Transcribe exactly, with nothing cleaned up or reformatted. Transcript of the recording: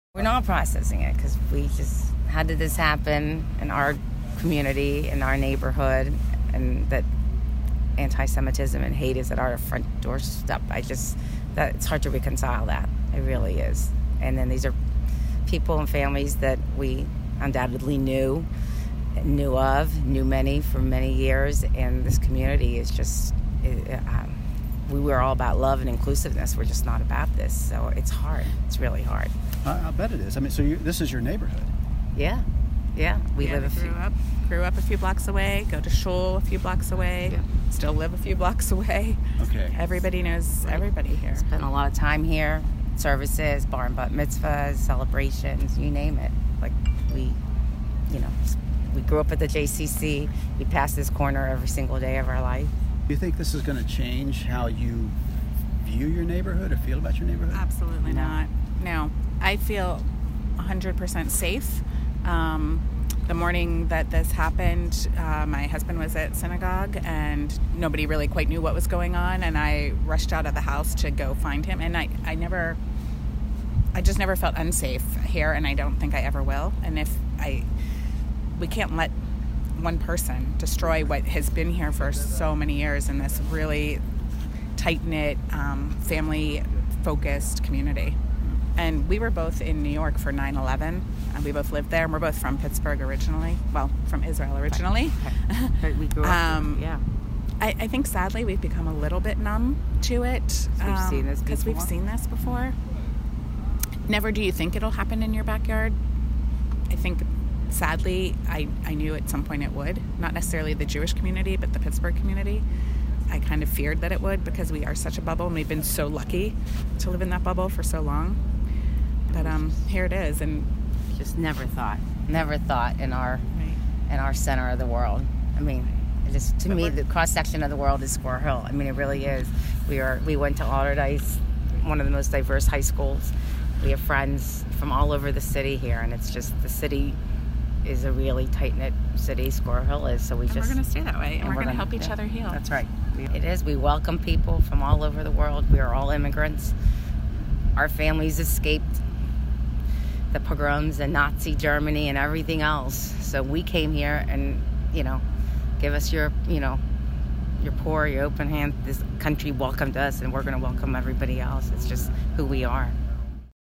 We're not processing it because we just, how did this happen in our community, in our neighborhood, and that anti-Semitism and hate is at our front doorstep. I just, that it's hard to reconcile that. It really is. And then these are people and families that we undoubtedly knew, knew of, knew many for many years, and this community is just, it, um, we were all about love and inclusiveness. We're just not about this, so it's hard. It's really hard. I, I bet it is. I mean, so you, this is your neighborhood? Yeah, yeah. We yeah, live we a grew few. up, grew up a few blocks away. Go to shul a few blocks away. Yeah. Still live a few blocks away. Okay. Everybody knows everybody here. Spent a lot of time here. Services, bar and bat mitzvahs, celebrations, you name it. Like we, you know, we grew up at the J C C. We pass this corner every single day of our life. Do you think this is going to change how you view your neighborhood or feel about your neighborhood? Absolutely No. not. No. I feel one hundred percent safe. Um, the morning that this happened, uh, my husband was at synagogue and nobody really quite knew what was going on, and I rushed out of the house to go find him, and I, I never, I just never felt unsafe here, and I don't think I ever will. And if I, we can't let one person destroy what has been here for so many years in this really tight-knit, um, family-focused community. And we were both in New York for nine eleven, and we both lived there, and we're both from Pittsburgh originally. Well, from Israel originally. But we grew up, Um, yeah. I, I think sadly we've become a little bit numb to it. We've seen this Because we've before. seen this before. Never do you think it'll happen in your backyard. I think, sadly, I, I knew at some point it would. Not necessarily the Jewish community, but the Pittsburgh community. I kind of feared that it would because we are such a bubble, and we've been so lucky to live in that bubble for so long. But um, here it is, and Just never thought, never thought in our right. in our center of the world. I mean, it just to But me, we're- the cross section of the world is Squirrel Hill. I mean, it really is. We are. We went to Alderdice, one of the most diverse high schools. We have friends from all over the city here, and it's just the city is a really tight knit city. Squirrel Hill is. So we And just we're going to stay that way, and, we're, going to help each yeah, other heal. That's right. It is. We welcome people from all over the world. We are all immigrants. Our families escaped the pogroms and Nazi Germany and everything else. So we came here and, you know, give us your, you know, your pour, your open hand. This country welcomed us, and we're going to welcome everybody else. It's just who we are.